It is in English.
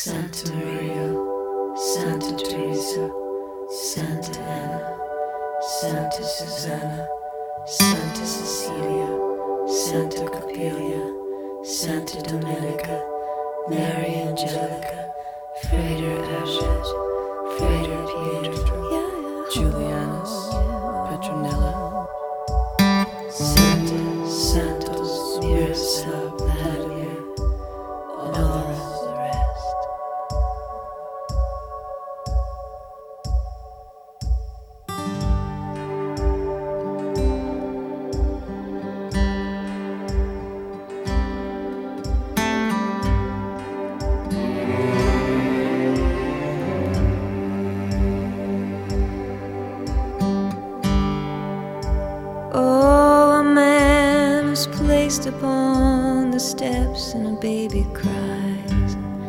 Santa Maria, Santa Teresa, Santa Anna, Santa Susanna, Santa Cecilia, Santa Capilia, Santa Domenica, Mary Angelica, Frater Ashes, Frater Pietro, Julianus, Petronella, Santa Santos, Miroslav, Vladimir, and all the rest. Oh, a man was placed upon the steps and a baby cried.